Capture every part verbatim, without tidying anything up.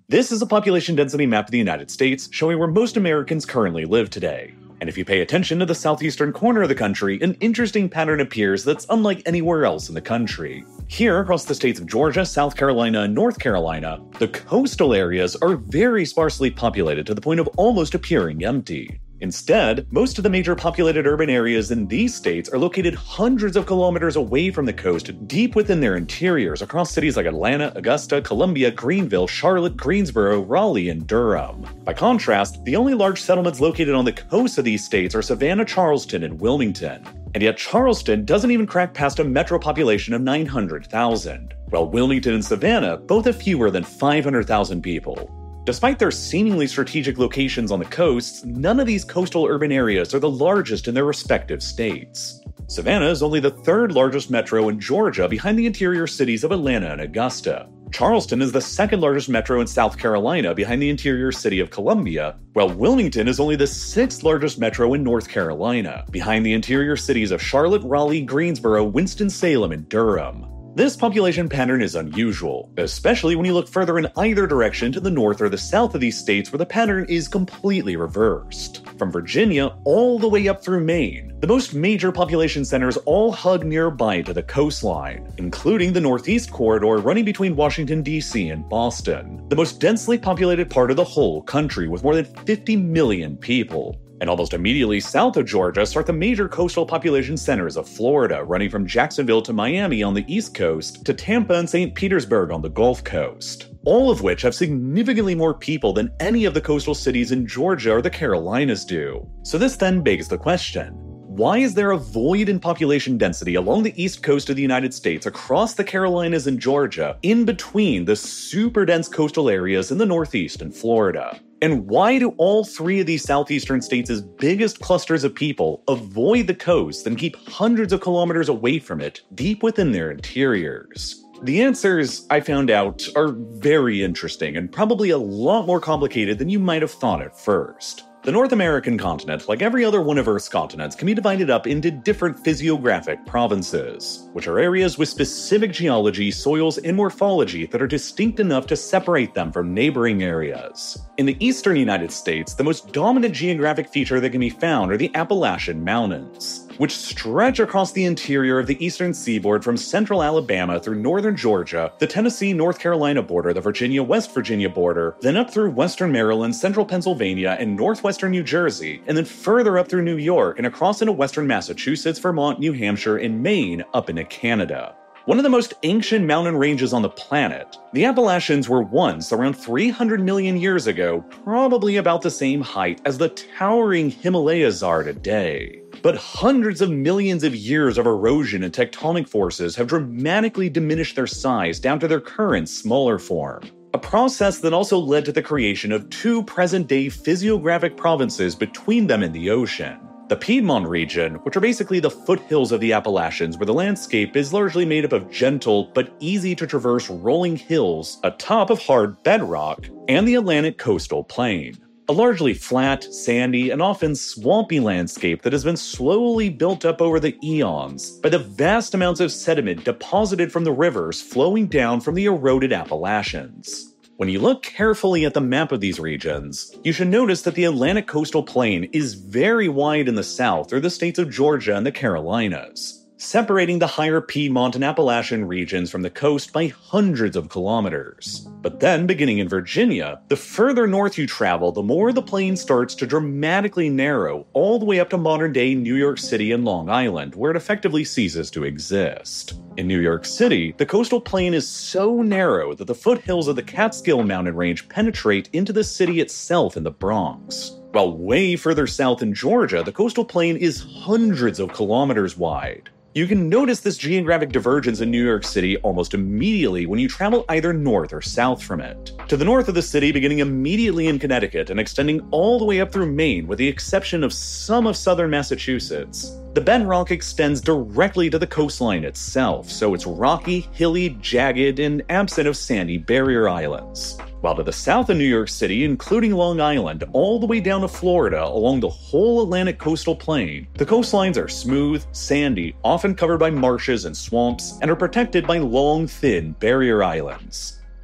This is a population density map of the United States showing where most Americans currently live today. And if you pay attention to the southeastern corner of the country, an interesting pattern appears that's unlike anywhere else in the country. Here, across the states of Georgia, South Carolina, and North Carolina, the coastal areas are very sparsely populated to the point of almost appearing empty. Instead, most of the major populated urban areas in these states are located hundreds of kilometers away from the coast, deep within their interiors across cities like Atlanta, Augusta, Columbia, Greenville, Charlotte, Greensboro, Raleigh, and Durham. By contrast, the only large settlements located on the coast of these states are Savannah, Charleston, and Wilmington. And yet Charleston doesn't even crack past a metro population of nine hundred thousand, while Wilmington and Savannah both have fewer than five hundred thousand people. Despite their seemingly strategic locations on the coasts, none of these coastal urban areas are the largest in their respective states. Savannah is only the third largest metro in Georgia behind the interior cities of Atlanta and Augusta. Charleston is the second largest metro in South Carolina behind the interior city of Columbia, while Wilmington is only the sixth largest metro in North Carolina, behind the interior cities of Charlotte, Raleigh, Greensboro, Winston-Salem, and Durham. This population pattern is unusual, especially when you look further in either direction to the north or the south of these states where the pattern is completely reversed. From Virginia all the way up through Maine, the most major population centers all hug nearby to the coastline, including the Northeast Corridor running between Washington, D C and Boston, the most densely populated part of the whole country with more than fifty million people. And almost immediately south of Georgia start the major coastal population centers of Florida, running from Jacksonville to Miami on the East Coast to Tampa and Saint Petersburg on the Gulf Coast, all of which have significantly more people than any of the coastal cities in Georgia or the Carolinas do. So this then begs the question, why is there a void in population density along the east coast of the United States across the Carolinas and Georgia, in between the super dense coastal areas in the Northeast and Florida? And why do all three of these southeastern states' biggest clusters of people avoid the coast and keep hundreds of kilometers away from it, deep within their interiors? The answers, I found out, are very interesting and probably a lot more complicated than you might have thought at first. The North American continent, like every other one of Earth's continents, can be divided up into different physiographic provinces, which are areas with specific geology, soils, and morphology that are distinct enough to separate them from neighboring areas. In the eastern United States, the most dominant geographic feature that can be found are the Appalachian Mountains, which stretch across the interior of the eastern seaboard from central Alabama through northern Georgia, the Tennessee-North Carolina border, the Virginia-West Virginia border, then up through western Maryland, central Pennsylvania, and northwestern New Jersey, and then further up through New York and across into western Massachusetts, Vermont, New Hampshire, and Maine up into Canada. One of the most ancient mountain ranges on the planet, the Appalachians were once, around three hundred million years ago, probably about the same height as the towering Himalayas are today. But hundreds of millions of years of erosion and tectonic forces have dramatically diminished their size down to their current smaller form. A process that also led to the creation of two present-day physiographic provinces between them and the ocean. The Piedmont region, which are basically the foothills of the Appalachians where the landscape is largely made up of gentle but easy-to-traverse rolling hills atop of hard bedrock, and the Atlantic coastal plain. A largely flat, sandy, and often swampy landscape that has been slowly built up over the eons by the vast amounts of sediment deposited from the rivers flowing down from the eroded Appalachians. When you look carefully at the map of these regions, you should notice that the Atlantic coastal plain is very wide in the south through the states of Georgia and the Carolinas, separating the higher Piedmont and Appalachian regions from the coast by hundreds of kilometers. But then, beginning in Virginia, the further north you travel, the more the plain starts to dramatically narrow, all the way up to modern-day New York City and Long Island, where it effectively ceases to exist. In New York City, the coastal plain is so narrow that the foothills of the Catskill mountain range penetrate into the city itself in the Bronx. While way further south in Georgia, the coastal plain is hundreds of kilometers wide. You can notice this geographic divergence in New York City almost immediately when you travel either north or south from it. To the north of the city, beginning immediately in Connecticut and extending all the way up through Maine with the exception of some of southern Massachusetts, the bedrock extends directly to the coastline itself, so it's rocky, hilly, jagged, and absent of sandy barrier islands. While to the south of New York City, including Long Island, all the way down to Florida along the whole Atlantic coastal plain, the coastlines are smooth, sandy, often covered by marshes and swamps, and are protected by long, thin barrier islands.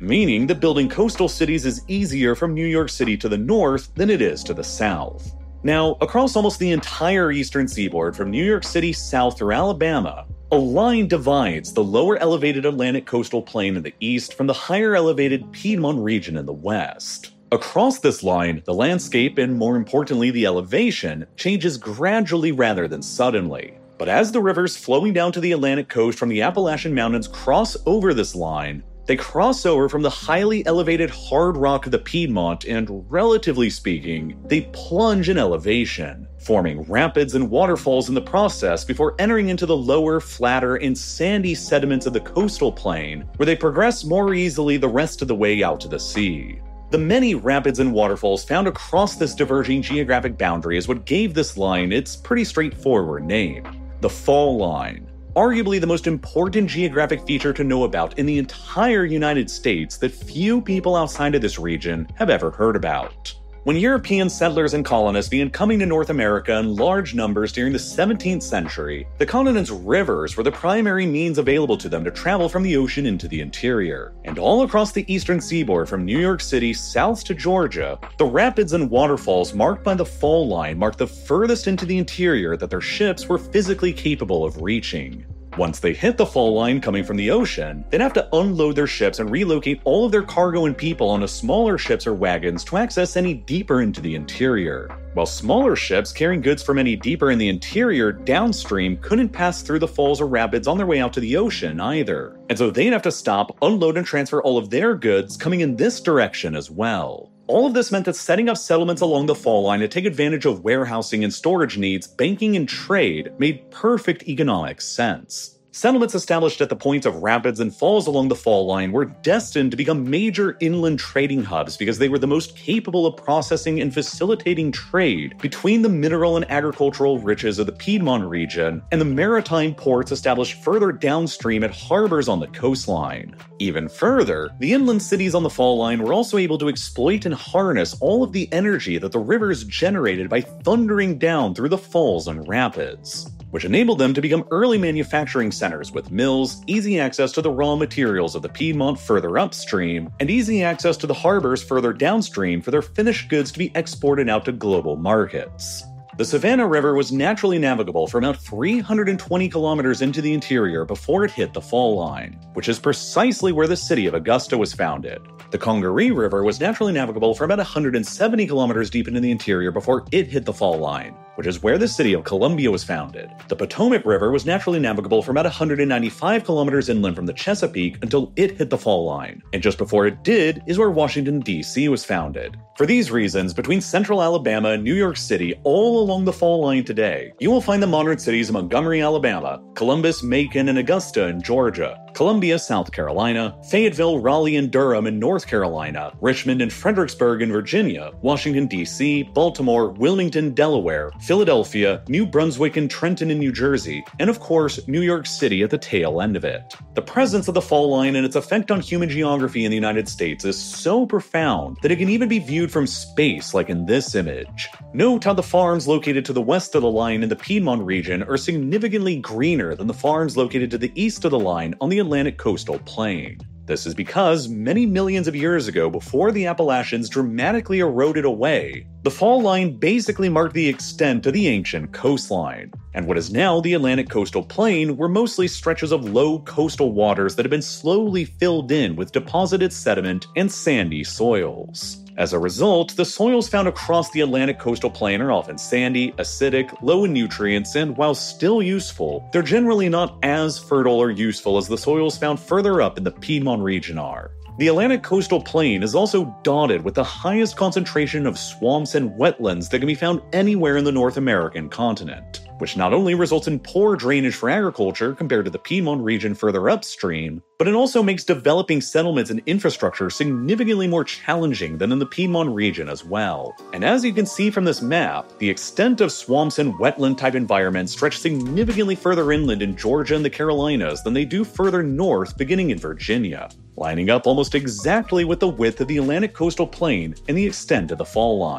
meaning that building coastal cities is easier from New York City to the north than it is to the south. Now, across almost the entire eastern seaboard from New York City south through Alabama, a line divides the lower elevated Atlantic coastal plain in the east from the higher elevated Piedmont region in the west. Across this line, the landscape and, more importantly, the elevation changes gradually rather than suddenly. But as the rivers flowing down to the Atlantic coast from the Appalachian Mountains cross over this line, they cross over from the highly elevated hard rock of the Piedmont and, relatively speaking, they plunge in elevation, forming rapids and waterfalls in the process before entering into the lower, flatter, and sandy sediments of the coastal plain, where they progress more easily the rest of the way out to the sea. The many rapids and waterfalls found across this diverging geographic boundary is what gave this line its pretty straightforward name, the Fall Line. Arguably the most important geographic feature to know about in the entire United States that few people outside of this region have ever heard about. When European settlers and colonists began coming to North America in large numbers during the seventeenth century, the continent's rivers were the primary means available to them to travel from the ocean into the interior. And all across the eastern seaboard from New York City south to Georgia, the rapids and waterfalls marked by the Fall Line marked the furthest into the interior that their ships were physically capable of reaching. Once they hit the Fall Line coming from the ocean, they'd have to unload their ships and relocate all of their cargo and people onto smaller ships or wagons to access any deeper into the interior. While smaller ships carrying goods from any deeper in the interior downstream couldn't pass through the falls or rapids on their way out to the ocean either. And so they'd have to stop, unload, and transfer all of their goods coming in this direction as well. All of this meant that setting up settlements along the Fall Line to take advantage of warehousing and storage needs, banking and trade made perfect economic sense. Settlements established at the points of rapids and falls along the Fall Line were destined to become major inland trading hubs because they were the most capable of processing and facilitating trade between the mineral and agricultural riches of the Piedmont region and the maritime ports established further downstream at harbors on the coastline. Even further, the inland cities on the Fall Line were also able to exploit and harness all of the energy that the rivers generated by thundering down through the falls and rapids, which enabled them to become early manufacturing centers with mills, easy access to the raw materials of the Piedmont further upstream, and easy access to the harbors further downstream for their finished goods to be exported out to global markets. The Savannah River was naturally navigable for about three hundred twenty kilometers into the interior before it hit the Fall Line, which is precisely where the city of Augusta was founded. The Congaree River was naturally navigable for about one hundred seventy kilometers deep into the interior before it hit the Fall Line, which is where the city of Columbia was founded. The Potomac River was naturally navigable for about one hundred ninety-five kilometers inland from the Chesapeake until it hit the Fall Line, and just before it did is where Washington, D C was founded. For these reasons, between central Alabama and New York City, all along the Fall Line today, you will find the modern cities of Montgomery, Alabama, Columbus, Macon, and Augusta in Georgia, Columbia, South Carolina, Fayetteville, Raleigh, and Durham in North Carolina, Richmond and Fredericksburg in Virginia, Washington, D C, Baltimore, Wilmington, Delaware, Philadelphia, New Brunswick, and Trenton in New Jersey, and of course, New York City at the tail end of it. The presence of the Fall Line and its effect on human geography in the United States is so profound that it can even be viewed from space like in this image. Note how the farms located to the west of the line in the Piedmont region are significantly greener than the farms located to the east of the line on the Atlantic coastal plain. This is because many millions of years ago, before the Appalachians dramatically eroded away, the Fall Line basically marked the extent of the ancient coastline. And what is now the Atlantic coastal plain were mostly stretches of low coastal waters that have been slowly filled in with deposited sediment and sandy soils. As a result, the soils found across the Atlantic coastal plain are often sandy, acidic, low in nutrients, and while still useful, they're generally not as fertile or useful as the soils found further up in the Piedmont region are. The Atlantic coastal plain is also dotted with the highest concentration of swamps and wetlands that can be found anywhere in the North American continent, which not only results in poor drainage for agriculture compared to the Piedmont region further upstream, but it also makes developing settlements and infrastructure significantly more challenging than in the Piedmont region as well. And as you can see from this map, the extent of swamps and wetland-type environments stretch significantly further inland in Georgia and the Carolinas than they do further north, beginning in Virginia, lining up almost exactly with the width of the Atlantic coastal plain and the extent of the Fall Line.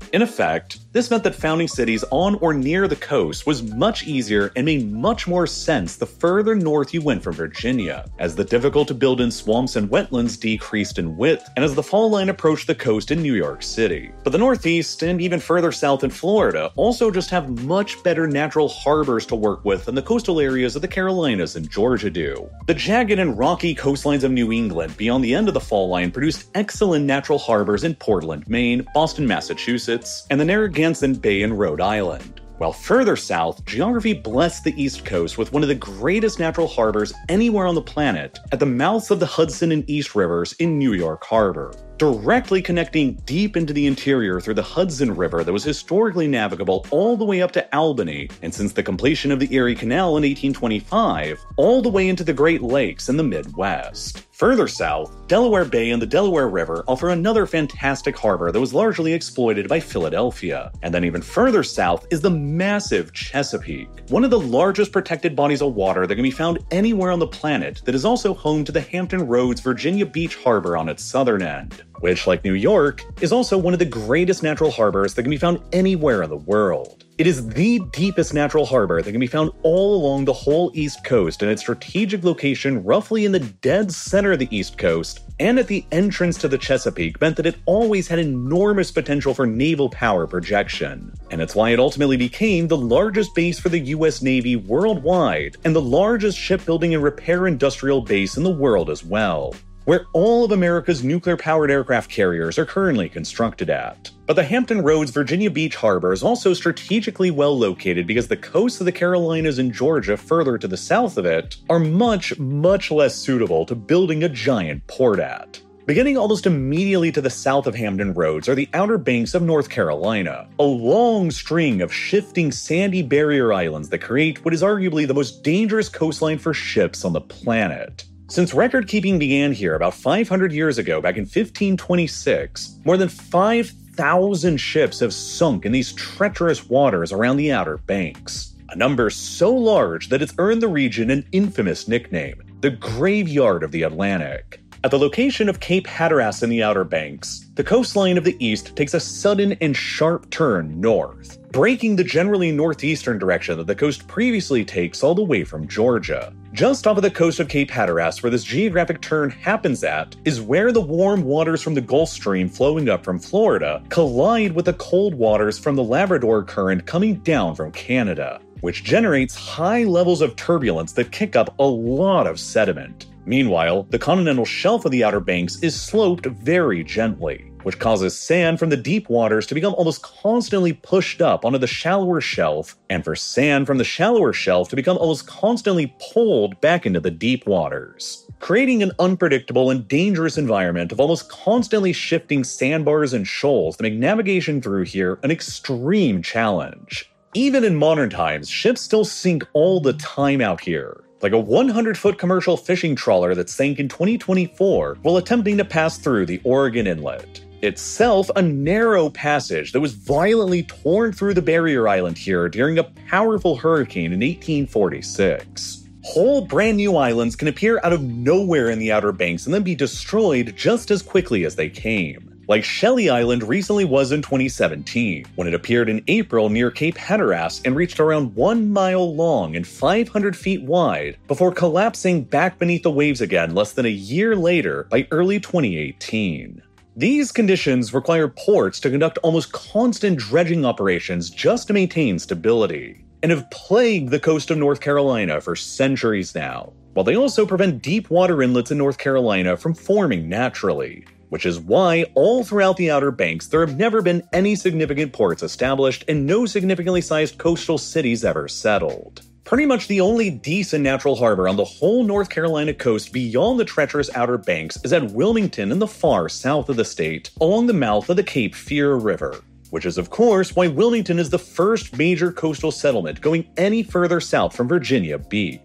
In effect, this meant that founding cities on or near the coast was much easier and made much more sense the further north you went from Virginia, as the difficult-to-build-in swamps and wetlands decreased in width, and as the fall line approached the coast in New York City. But the Northeast, and even further south in Florida, also just have much better natural harbors to work with than the coastal areas of the Carolinas and Georgia do. The jagged and rocky coastlines of New England beyond the end of the fall line produced excellent natural harbors in Portland, Maine, Boston, Massachusetts, and the Narragansett Bay in Rhode Island. While further south, geography blessed the East Coast with one of the greatest natural harbors anywhere on the planet at the mouths of the Hudson and East Rivers in New York Harbor, directly connecting deep into the interior through the Hudson River that was historically navigable all the way up to Albany, and since the completion of the Erie Canal in eighteen twenty-five, all the way into the Great Lakes in the Midwest. Further south, Delaware Bay and the Delaware River offer another fantastic harbor that was largely exploited by Philadelphia. And then even further south is the massive Chesapeake, one of the largest protected bodies of water that can be found anywhere on the planet, that is also home to the Hampton Roads Virginia Beach Harbor on its southern end, which, like New York, is also one of the greatest natural harbors that can be found anywhere in the world. It is the deepest natural harbor that can be found all along the whole East Coast, and its strategic location roughly in the dead center of the East Coast and at the entrance to the Chesapeake meant that it always had enormous potential for naval power projection. And it's why it ultimately became the largest base for the U S Navy worldwide and the largest shipbuilding and repair industrial base in the world as well, where all of America's nuclear-powered aircraft carriers are currently constructed at. But the Hampton Roads Virginia Beach Harbor is also strategically well located because the coasts of the Carolinas and Georgia further to the south of it are much, much less suitable to building a giant port at. Beginning almost immediately to the south of Hampton Roads are the Outer Banks of North Carolina, a long string of shifting sandy barrier islands that create what is arguably the most dangerous coastline for ships on the planet. Since record-keeping began here about five hundred years ago, back in fifteen twenty-six, more than five thousand ships have sunk in these treacherous waters around the Outer Banks, a number so large that it's earned the region an infamous nickname, the Graveyard of the Atlantic. At the location of Cape Hatteras in the Outer Banks, the coastline of the east takes a sudden and sharp turn north, breaking the generally northeastern direction that the coast previously takes all the way from Georgia. Just off of the coast of Cape Hatteras, where this geographic turn happens at, is where the warm waters from the Gulf Stream flowing up from Florida collide with the cold waters from the Labrador Current coming down from Canada, which generates high levels of turbulence that kick up a lot of sediment. Meanwhile, the continental shelf of the Outer Banks is sloped very gently, which causes sand from the deep waters to become almost constantly pushed up onto the shallower shelf, and for sand from the shallower shelf to become almost constantly pulled back into the deep waters, creating an unpredictable and dangerous environment of almost constantly shifting sandbars and shoals that make navigation through here an extreme challenge. Even in modern times, ships still sink all the time out here, like a one hundred foot commercial fishing trawler that sank in twenty twenty-four while attempting to pass through the Oregon Inlet. Itself a narrow passage that was violently torn through the barrier island here during a powerful hurricane in eighteen forty-six. Whole brand new islands can appear out of nowhere in the Outer Banks and then be destroyed just as quickly as they came, like Shelley Island recently was in twenty seventeen, when it appeared in April near Cape Hatteras and reached around one mile long and five hundred feet wide before collapsing back beneath the waves again less than a year later by early twenty eighteen. These conditions require ports to conduct almost constant dredging operations just to maintain stability, and have plagued the coast of North Carolina for centuries now, while they also prevent deep water inlets in North Carolina from forming naturally, which is why all throughout the Outer Banks there have never been any significant ports established and no significantly sized coastal cities ever settled. Pretty much the only decent natural harbor on the whole North Carolina coast beyond the treacherous Outer Banks is at Wilmington in the far south of the state, along the mouth of the Cape Fear River, which is of course why Wilmington is the first major coastal settlement going any further south from Virginia Beach.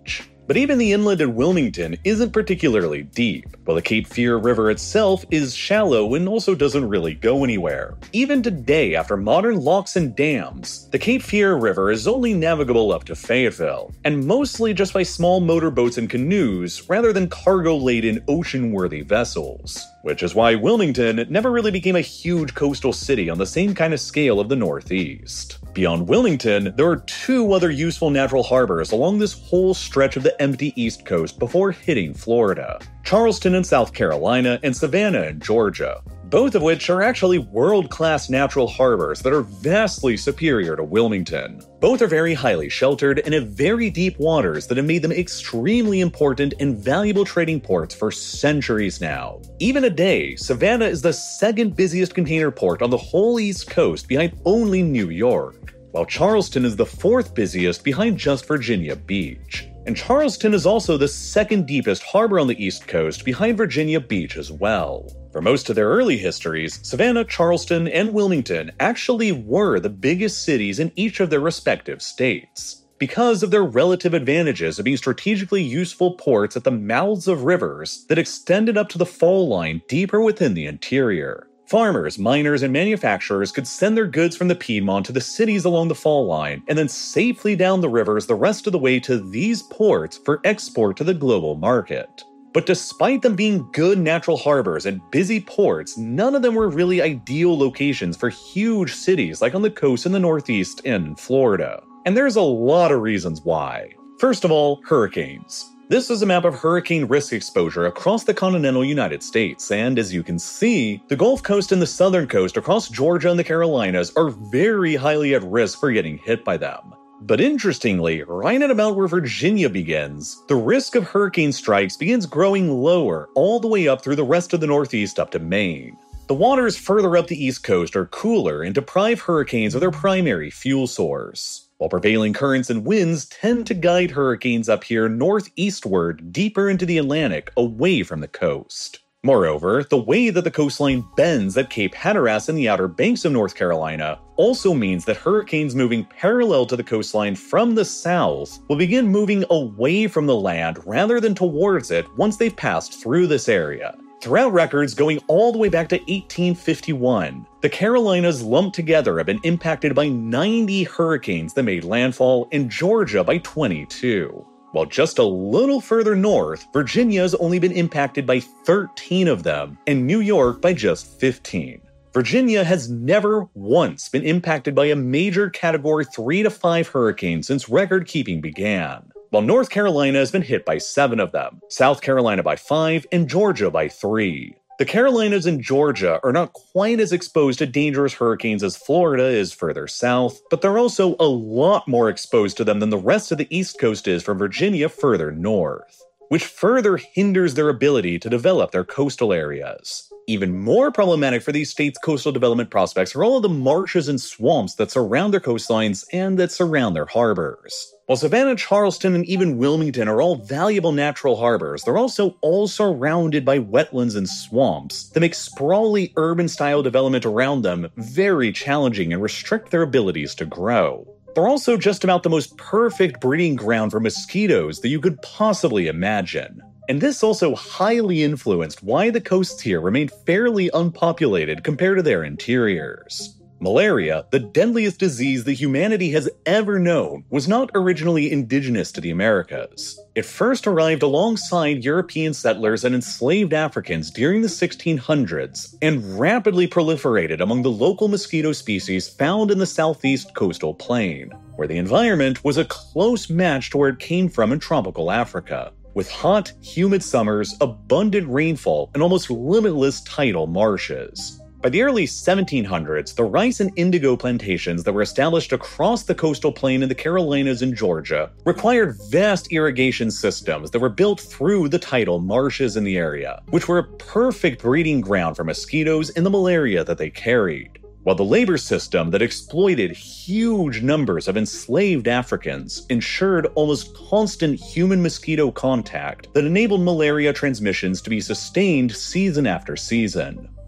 But even the inlet at Wilmington isn't particularly deep, while the Cape Fear River itself is shallow and also doesn't really go anywhere. Even today, after modern locks and dams, the Cape Fear River is only navigable up to Fayetteville, and mostly just by small motorboats and canoes rather than cargo-laden ocean-worthy vessels. Which is why Wilmington never really became a huge coastal city on the same kind of scale of the Northeast. Beyond Wilmington, there are two other useful natural harbors along this whole stretch of the empty East Coast before hitting Florida: Charleston in South Carolina and Savannah in Georgia, both of which are actually world-class natural harbors that are vastly superior to Wilmington. Both are very highly sheltered and have very deep waters that have made them extremely important and valuable trading ports for centuries now. Even today, Savannah is the second busiest container port on the whole East Coast behind only New York, while Charleston is the fourth busiest behind just Virginia Beach. And Charleston is also the second deepest harbor on the East Coast behind Virginia Beach as well. For most of their early histories, Savannah, Charleston, and Wilmington actually were the biggest cities in each of their respective states, because of their relative advantages of being strategically useful ports at the mouths of rivers that extended up to the fall line deeper within the interior. Farmers, miners, and manufacturers could send their goods from the Piedmont to the cities along the fall line, and then safely down the rivers the rest of the way to these ports for export to the global market. But despite them being good natural harbors and busy ports, none of them were really ideal locations for huge cities like on the coast in the Northeast and in Florida. And there's a lot of reasons why. First of all, hurricanes. This is a map of hurricane risk exposure across the continental United States, and as you can see, the Gulf Coast and the southern coast across Georgia and the Carolinas are very highly at risk for getting hit by them. But interestingly, right at about where Virginia begins, the risk of hurricane strikes begins growing lower all the way up through the rest of the Northeast up to Maine. The waters further up the East Coast are cooler and deprive hurricanes of their primary fuel source, while prevailing currents and winds tend to guide hurricanes up here northeastward deeper into the Atlantic away from the coast. Moreover, the way that the coastline bends at Cape Hatteras and the Outer Banks of North Carolina also means that hurricanes moving parallel to the coastline from the south will begin moving away from the land rather than towards it once they've passed through this area. Throughout records going all the way back to eighteen fifty-one, the Carolinas lumped together have been impacted by ninety hurricanes that made landfall, and Georgia by twenty-two. While just a little further north, Virginia's only been impacted by thirteen of them, and New York by just fifteen. Virginia has never once been impacted by a major Category three to five hurricane since record-keeping began, while North Carolina has been hit by seven of them, South Carolina by five, and Georgia by three. The Carolinas and Georgia are not quite as exposed to dangerous hurricanes as Florida is further south, but they're also a lot more exposed to them than the rest of the East Coast is from Virginia further north, which further hinders their ability to develop their coastal areas. Even more problematic for these states' coastal development prospects are all of the marshes and swamps that surround their coastlines and that surround their harbors. While Savannah, Charleston, and even Wilmington are all valuable natural harbors, they're also all surrounded by wetlands and swamps that make sprawly urban-style development around them very challenging and restrict their abilities to grow. They're also just about the most perfect breeding ground for mosquitoes that you could possibly imagine. And this also highly influenced why the coasts here remain fairly unpopulated compared to their interiors. Malaria, the deadliest disease that humanity has ever known, was not originally indigenous to the Americas. It first arrived alongside European settlers and enslaved Africans during the sixteen hundreds, and rapidly proliferated among the local mosquito species found in the southeast coastal plain, where the environment was a close match to where it came from in tropical Africa, with hot, humid summers, abundant rainfall, and almost limitless tidal marshes. By the early seventeen hundreds, the rice and indigo plantations that were established across the coastal plain in the Carolinas and Georgia required vast irrigation systems that were built through the tidal marshes in the area, which were a perfect breeding ground for mosquitoes and the malaria that they carried. While the labor system that exploited huge numbers of enslaved Africans ensured almost constant human-mosquito contact that enabled malaria transmissions to be sustained season after season.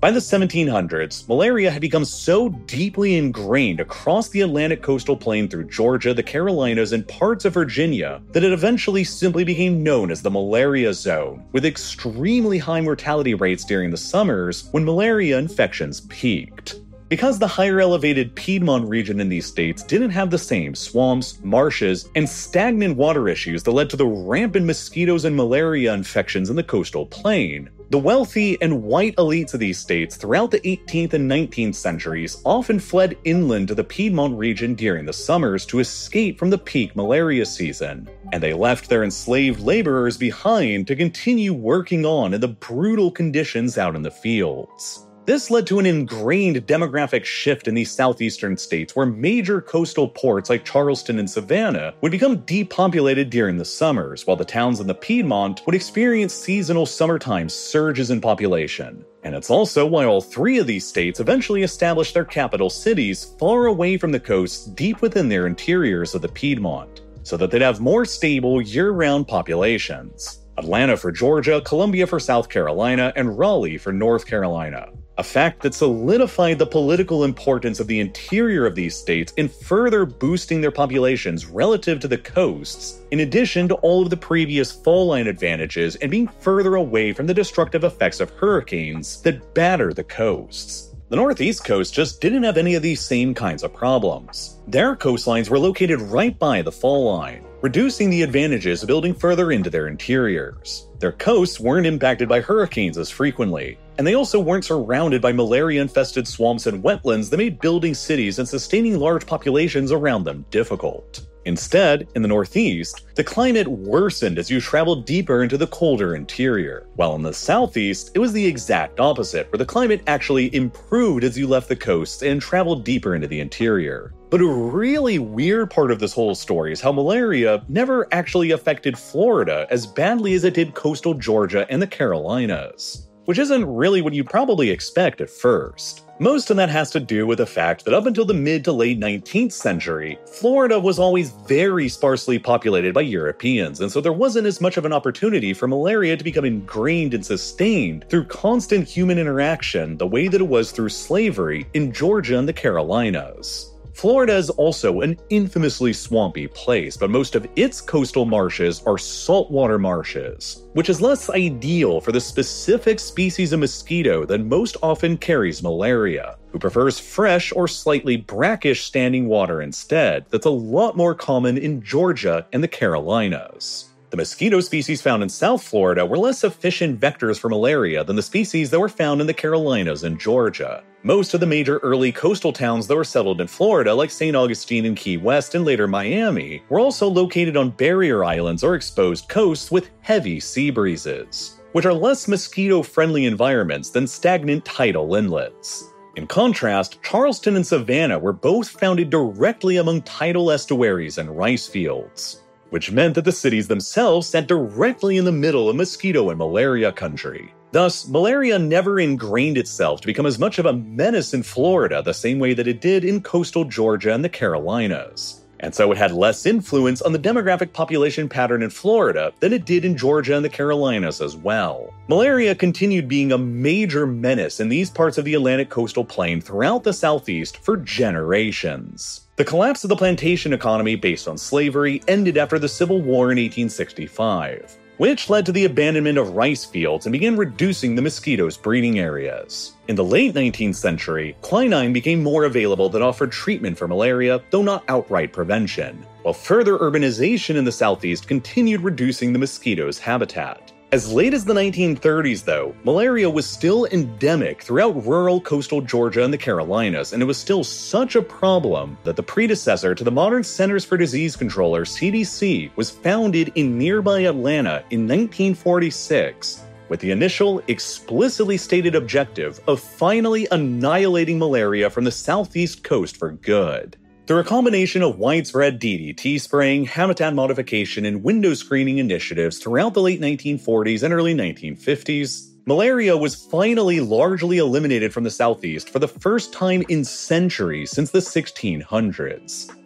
By the seventeen hundreds, malaria had become so deeply ingrained across the Atlantic coastal plain through Georgia, the Carolinas, and parts of Virginia that it eventually simply became known as the malaria zone, with extremely high mortality rates during the summers when malaria infections peaked. Because the higher elevated Piedmont region in these states didn't have the same swamps, marshes, and stagnant water issues that led to the rampant mosquitoes and malaria infections in the coastal plain, the wealthy and white elites of these states throughout the eighteenth and nineteenth centuries often fled inland to the Piedmont region during the summers to escape from the peak malaria season, and they left their enslaved laborers behind to continue working on in the brutal conditions out in the fields. This led to an ingrained demographic shift in these southeastern states where major coastal ports like Charleston and Savannah would become depopulated during the summers, while the towns in the Piedmont would experience seasonal summertime surges in population. And it's also why all three of these states eventually established their capital cities far away from the coasts deep within their interiors of the Piedmont, so that they'd have more stable year-round populations. Atlanta for Georgia, Columbia for South Carolina, and Raleigh for North Carolina. A fact that solidified the political importance of the interior of these states in further boosting their populations relative to the coasts, in addition to all of the previous fall line advantages and being further away from the destructive effects of hurricanes that batter the coasts. The Northeast coast just didn't have any of these same kinds of problems. Their coastlines were located right by the fall line, reducing the advantages of building further into their interiors. Their coasts weren't impacted by hurricanes as frequently, and they also weren't surrounded by malaria-infested swamps and wetlands that made building cities and sustaining large populations around them difficult. Instead, in the Northeast, the climate worsened as you traveled deeper into the colder interior, while in the Southeast, it was the exact opposite, where the climate actually improved as you left the coasts and traveled deeper into the interior. But a really weird part of this whole story is how malaria never actually affected Florida as badly as it did coastal Georgia and the Carolinas, which isn't really what you'd probably expect at first. Most of that has to do with the fact that up until the mid to late nineteenth century, Florida was always very sparsely populated by Europeans, and so there wasn't as much of an opportunity for malaria to become ingrained and sustained through constant human interaction the way that it was through slavery in Georgia and the Carolinas. Florida is also an infamously swampy place, but most of its coastal marshes are saltwater marshes, which is less ideal for the specific species of mosquito that most often carries malaria, who prefers fresh or slightly brackish standing water instead. That's a lot more common in Georgia and the Carolinas. The mosquito species found in South Florida were less efficient vectors for malaria than the species that were found in the Carolinas and Georgia. Most of the major early coastal towns that were settled in Florida, like Saint Augustine and Key West and later Miami, were also located on barrier islands or exposed coasts with heavy sea breezes, which are less mosquito-friendly environments than stagnant tidal inlets. In contrast, Charleston and Savannah were both founded directly among tidal estuaries and rice fields, which meant that the cities themselves sat directly in the middle of mosquito and malaria country. Thus, malaria never ingrained itself to become as much of a menace in Florida the same way that it did in coastal Georgia and the Carolinas. And so it had less influence on the demographic population pattern in Florida than it did in Georgia and the Carolinas as well. Malaria continued being a major menace in these parts of the Atlantic coastal plain throughout the Southeast for generations. The collapse of the plantation economy based on slavery ended after the Civil War in eighteen sixty-five, which led to the abandonment of rice fields and began reducing the mosquitoes' breeding areas. In the late nineteenth century, quinine became more available that offered treatment for malaria, though not outright prevention, while further urbanization in the Southeast continued reducing the mosquitoes' habitat. As late as the nineteen thirties, though, malaria was still endemic throughout rural coastal Georgia and the Carolinas, and it was still such a problem that the predecessor to the modern Centers for Disease Control, or C D C, was founded in nearby Atlanta in nineteen forty-six, with the initial, explicitly stated objective of finally annihilating malaria from the southeast coast for good. Through a combination of widespread D D T spraying, habitat modification, and window screening initiatives throughout the late nineteen forties and early nineteen fifties, malaria was finally largely eliminated from the Southeast for the first time in centuries since the sixteen hundreds,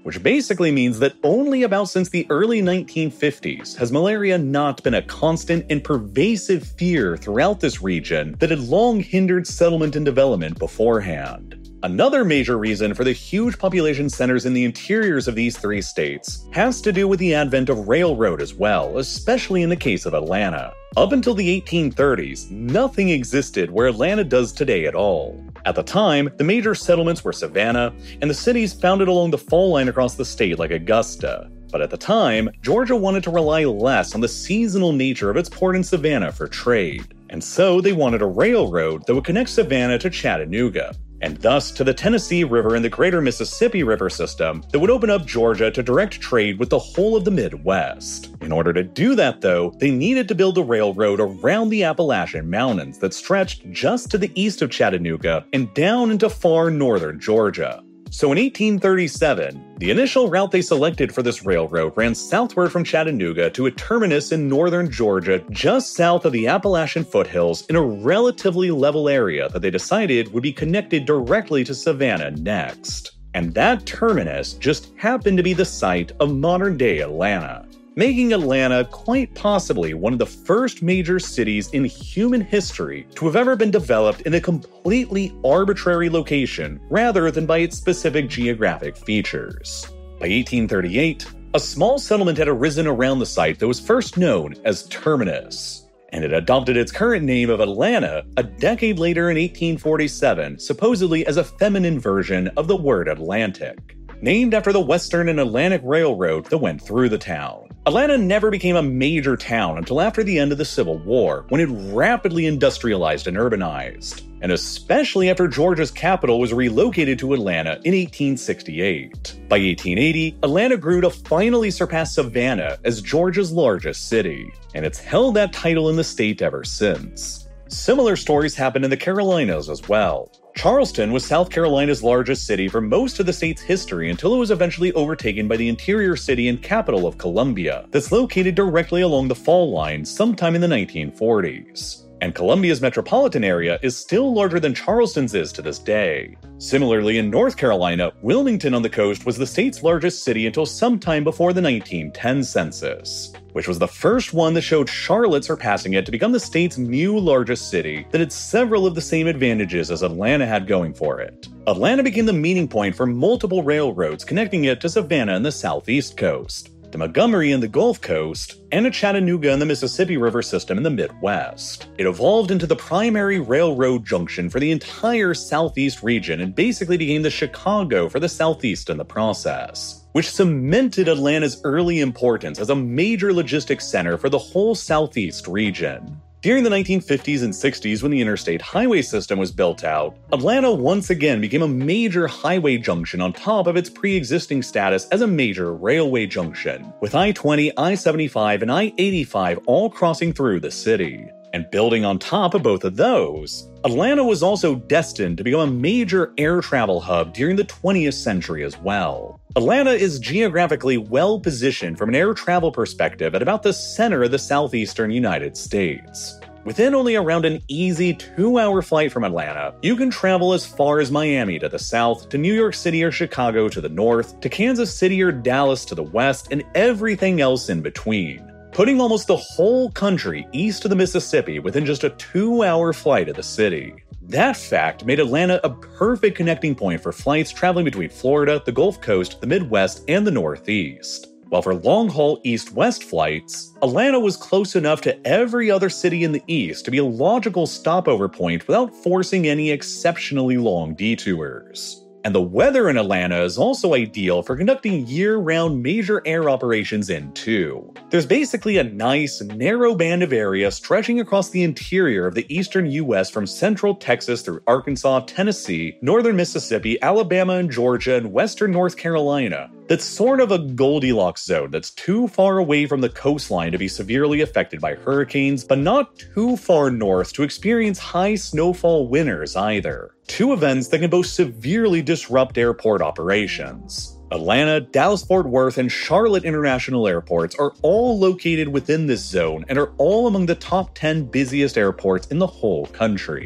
which basically means that only about since the early nineteen fifties has malaria not been a constant and pervasive fear throughout this region that had long hindered settlement and development beforehand. Another major reason for the huge population centers in the interiors of these three states has to do with the advent of railroad as well, especially in the case of Atlanta. Up until the eighteen thirties, nothing existed where Atlanta does today at all. At the time, the major settlements were Savannah, and the cities founded along the fall line across the state like Augusta. But at the time, Georgia wanted to rely less on the seasonal nature of its port in Savannah for trade, and so they wanted a railroad that would connect Savannah to Chattanooga, and thus to the Tennessee River and the greater Mississippi River system that would open up Georgia to direct trade with the whole of the Midwest. In order to do that, though, they needed to build a railroad around the Appalachian Mountains that stretched just to the east of Chattanooga and down into far northern Georgia. So in eighteen thirty-seven, the initial route they selected for this railroad ran southward from Chattanooga to a terminus in northern Georgia just south of the Appalachian foothills in a relatively level area that they decided would be connected directly to Savannah next. And that terminus just happened to be the site of modern-day Atlanta, making Atlanta quite possibly one of the first major cities in human history to have ever been developed in a completely arbitrary location rather than by its specific geographic features. By eighteen thirty-eight, a small settlement had arisen around the site that was first known as Terminus, and it adopted its current name of Atlanta a decade later in eighteen forty-seven, supposedly as a feminine version of the word Atlantic, named after the Western and Atlantic Railroad that went through the town. Atlanta never became a major town until after the end of the Civil War, when it rapidly industrialized and urbanized, and especially after Georgia's capital was relocated to Atlanta in eighteen sixty-eight. By eighteen eighty, Atlanta grew to finally surpass Savannah as Georgia's largest city, and it's held that title in the state ever since. Similar stories happened in the Carolinas as well. Charleston was South Carolina's largest city for most of the state's history until it was eventually overtaken by the interior city and capital of Columbia, that's located directly along the fall line sometime in the nineteen forties. And Columbia's metropolitan area is still larger than Charleston's is to this day. Similarly, in North Carolina, Wilmington on the coast was the state's largest city until sometime before the nineteen ten census, which was the first one that showed Charlotte surpassing it to become the state's new largest city that had several of the same advantages as Atlanta had going for it. Atlanta became the meeting point for multiple railroads connecting it to Savannah and the southeast coast, to Montgomery and the Gulf Coast, and to Chattanooga and the Mississippi River system in the Midwest. It evolved into the primary railroad junction for the entire southeast region and basically became the Chicago for the southeast in the process, which cemented Atlanta's early importance as a major logistics center for the whole southeast region. During the nineteen fifties and sixties, when the interstate highway system was built out, Atlanta once again became a major highway junction on top of its pre-existing status as a major railway junction, with I twenty, I seventy-five, and I eighty-five all crossing through the city. And building on top of both of those, Atlanta was also destined to become a major air travel hub during the twentieth century as well. Atlanta is geographically well positioned from an air travel perspective at about the center of the southeastern United States. Within only around an easy two-hour flight from Atlanta, you can travel as far as Miami to the south, to New York City or Chicago to the north, to Kansas City or Dallas to the west, and everything else in between, putting almost the whole country east of the Mississippi within just a two-hour flight of the city. That fact made Atlanta a perfect connecting point for flights traveling between Florida, the Gulf Coast, the Midwest, and the Northeast. While for long-haul east-west flights, Atlanta was close enough to every other city in the east to be a logical stopover point without forcing any exceptionally long detours. And the weather in Atlanta is also ideal for conducting year-round major air operations in too. There's basically a nice, narrow band of area stretching across the interior of the eastern U S from central Texas through Arkansas, Tennessee, northern Mississippi, Alabama and Georgia, and western North Carolina. That's sort of a Goldilocks zone that's too far away from the coastline to be severely affected by hurricanes, but not too far north to experience high snowfall winters either. Two events that can both severely disrupt airport operations. Atlanta, Dallas-Fort Worth, and Charlotte International Airports are all located within this zone and are all among the top ten busiest airports in the whole country.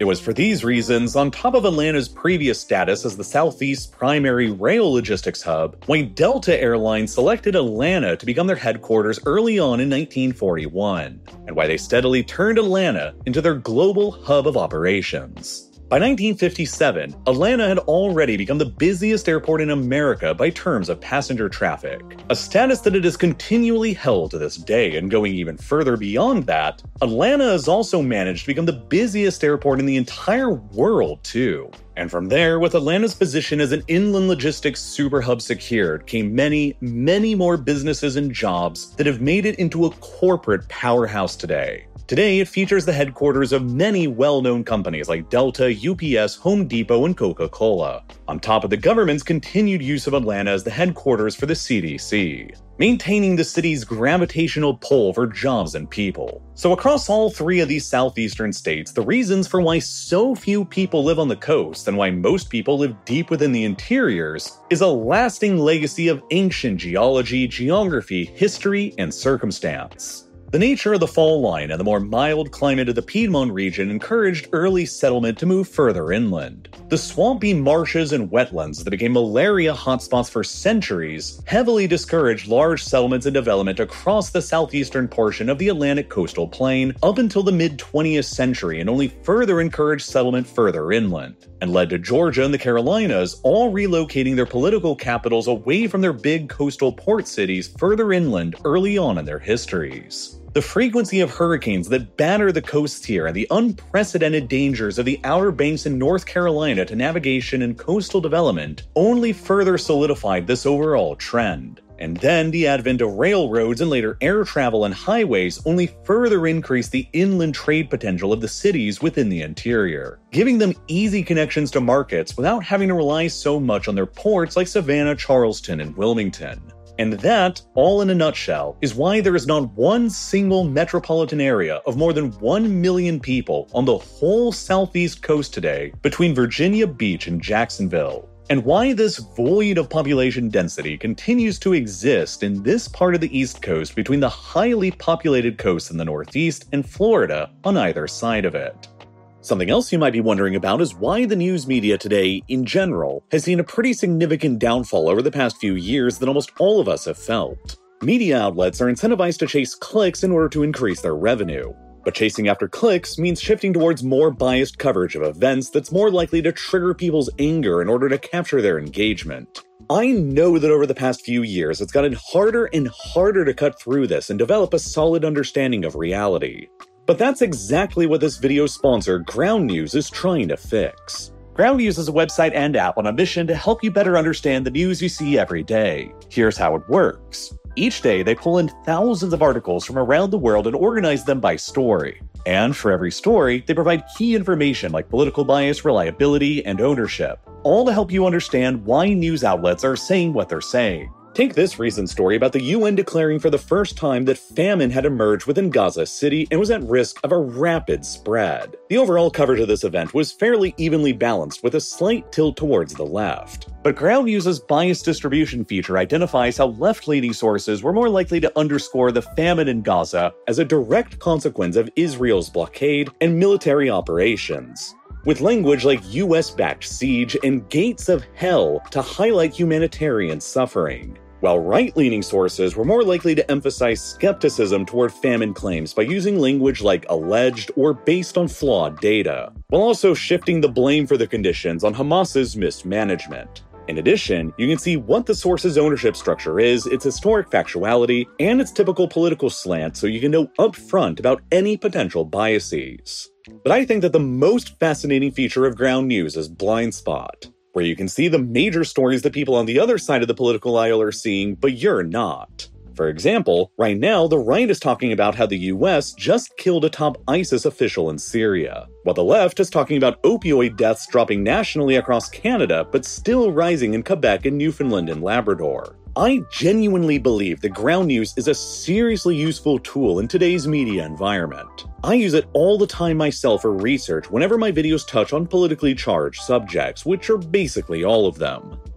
It was for these reasons, on top of Atlanta's previous status as the Southeast's primary rail logistics hub, why Delta Airlines selected Atlanta to become their headquarters early on in nineteen forty-one, and why they steadily turned Atlanta into their global hub of operations. By nineteen fifty-seven, Atlanta had already become the busiest airport in America by terms of passenger traffic, a status that it has continually held to this day, and going even further beyond that, Atlanta has also managed to become the busiest airport in the entire world too. And from there, with Atlanta's position as an inland logistics superhub secured, came many, many more businesses and jobs that have made it into a corporate powerhouse today. Today, it features the headquarters of many well-known companies like Delta, U P S, Home Depot, and Coca-Cola, on top of the government's continued use of Atlanta as the headquarters for the C D C, maintaining the city's gravitational pull for jobs and people. So across all three of these southeastern states, the reasons for why so few people live on the coast and why most people live deep within the interiors is a lasting legacy of ancient geology, geography, history, and circumstance. The nature of the fall line and the more mild climate of the Piedmont region encouraged early settlement to move further inland. The swampy marshes and wetlands that became malaria hotspots for centuries heavily discouraged large settlements and development across the southeastern portion of the Atlantic coastal plain up until the mid-twentieth century, and only further encouraged settlement further inland, and led to Georgia and the Carolinas all relocating their political capitals away from their big coastal port cities further inland early on in their histories. The frequency of hurricanes that batter the coasts here and the unprecedented dangers of the Outer Banks in North Carolina to navigation and coastal development only further solidified this overall trend. And then the advent of railroads and later air travel and highways only further increased the inland trade potential of the cities within the interior, giving them easy connections to markets without having to rely so much on their ports like Savannah, Charleston, and Wilmington. And that, all in a nutshell, is why there is not one single metropolitan area of more than one million people on the whole southeast coast today between Virginia Beach and Jacksonville, and why this void of population density continues to exist in this part of the East Coast between the highly populated coasts in the Northeast and Florida on either side of it. Something else you might be wondering about is why the news media today, in general, has seen a pretty significant downfall over the past few years that almost all of us have felt. Media outlets are incentivized to chase clicks in order to increase their revenue. But chasing after clicks means shifting towards more biased coverage of events that's more likely to trigger people's anger in order to capture their engagement. I know that over the past few years, it's gotten harder and harder to cut through this and develop a solid understanding of reality. But that's exactly what this video's sponsor, Ground News, is trying to fix. Ground News is a website and app on a mission to help you better understand the news you see every day. Here's how it works. Each day, they pull in thousands of articles from around the world and organize them by story. And for every story, they provide key information like political bias, reliability, and ownership, all to help you understand why news outlets are saying what they're saying. Take this recent story about the U N declaring for the first time that famine had emerged within Gaza City and was at risk of a rapid spread. The overall coverage of this event was fairly evenly balanced with a slight tilt towards the left. But Ground News's bias distribution feature identifies how left-leaning sources were more likely to underscore the famine in Gaza as a direct consequence of Israel's blockade and military operations, with language like U S-backed siege and gates of hell to highlight humanitarian suffering, while right-leaning sources were more likely to emphasize skepticism toward famine claims by using language like alleged or based on flawed data, while also shifting the blame for the conditions on Hamas's mismanagement. In addition, you can see what the source's ownership structure is, its historic factuality, and its typical political slant so you can know upfront about any potential biases. But I think that the most fascinating feature of Ground News is Blind Spot, where you can see the major stories that people on the other side of the political aisle are seeing, but you're not. For example, right now, the right is talking about how the U S just killed a top ISIS official in Syria, while the left is talking about opioid deaths dropping nationally across Canada, but still rising in Quebec and Newfoundland and Labrador. I genuinely believe that Ground News is a seriously useful tool in today's media environment. I use it all the time myself for research whenever my videos touch on politically charged subjects, which are basically all of them.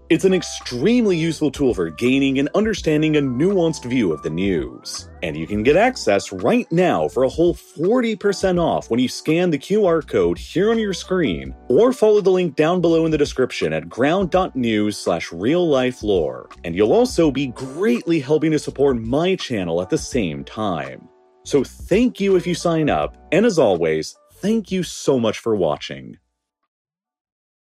It's an extremely useful tool for gaining and understanding a nuanced view of the news. And you can get access right now for a whole forty percent off when you scan the Q R code here on your screen, or follow the link down below in the description at ground.news slash real life lore. And you'll also be greatly helping to support my channel at the same time. So thank you if you sign up, and as always, thank you so much for watching.